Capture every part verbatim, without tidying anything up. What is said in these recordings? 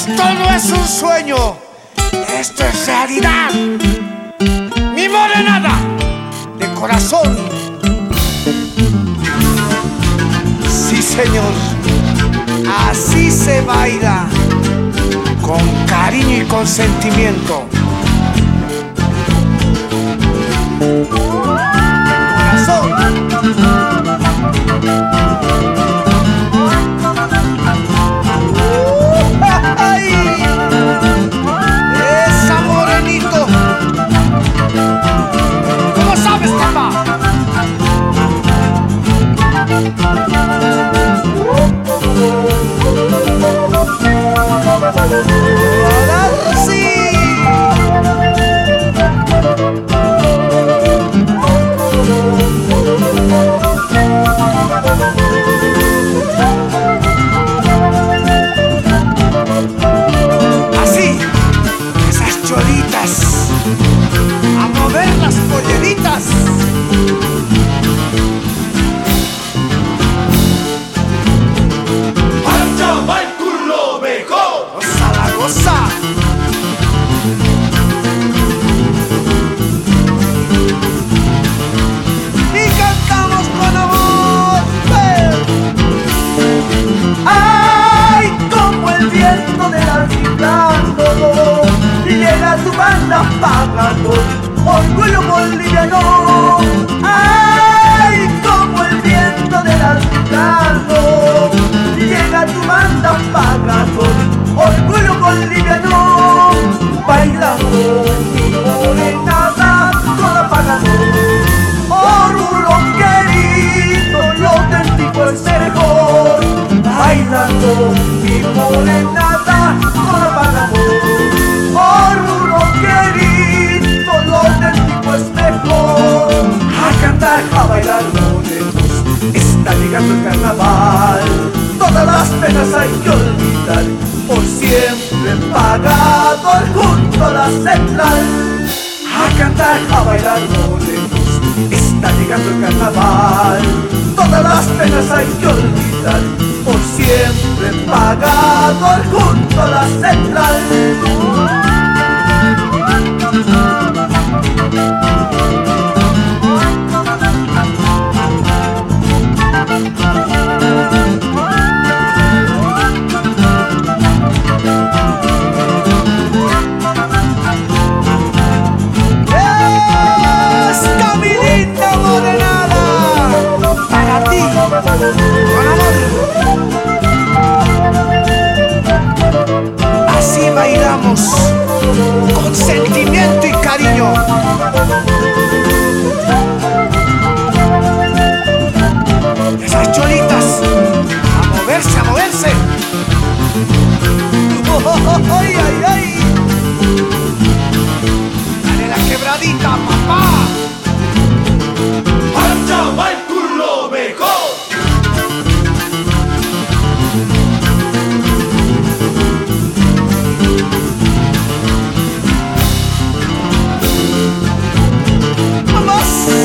Esto no es un sueño, esto es realidad. Mi morenada de corazón. Sí, señor, así se baila, con cariño y con sentimiento. Corazón. A mover las polleritas. ¡Marcha, va el culo mejor! ¡Goza la goza! Y cantamos con amor. ¡Ay! Como el viento del altiplano llega tu banda pagando orgullo boliviano. Ay, como el viento del altiplano llega tu banda pagando orgullo boliviano. Bailando mi morenada con la pagano. Orgullo querido, lo auténtico es mejor. Bailando mi morenada con la pagano. Orgullo querido, lo auténtico es mejor. A cantar, a bailar morenos, está llegando el carnaval. Todas las penas hay que olvidar, por siempre pagado junto a la central. A cantar, a bailar morenos, está llegando el carnaval. Todas las penas hay que olvidar, por siempre pagado junto a la central. ¡Esta mi linda morenada! Para ti, con amor. Así bailamos, con sentimiento y cariño. Esas cholitas, a moverse, a moverse. ¡Ay, ay, ay! Dale la quebradita, papá. ¡Marcha, va el culo mejor! ¡Vamos!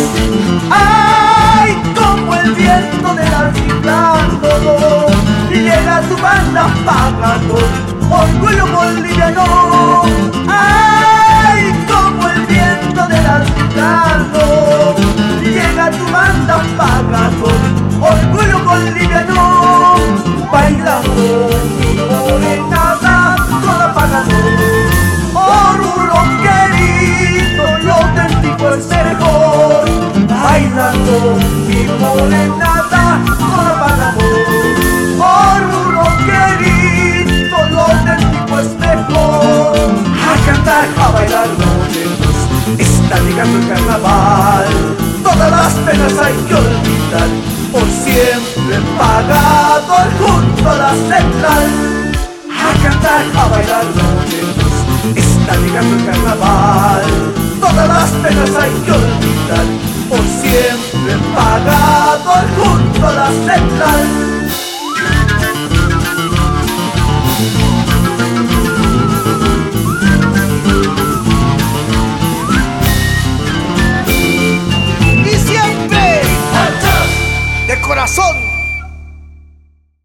¡Ay! Como el viento del altiplano llega tu banda pagando orgullo boliviano. ¡Ay! Como el viento del altiplano llega tu banda pagando orgullo boliviano. Bailando mi morenada con la pagano. Orgullo querido, lo auténtico es mejor. Bailando mi morenada con la pagano. Orgullo querido, lo auténtico es mejor. A cantar, a bailar morenos, está llegando el carnaval. Todas las penas hay que olvidar, por siempre pagado junto a la central. A cantar, a bailar morenos, está llegando el carnaval. Todas las penas hay que olvidar, por siempre pagado junto a la central. corazón.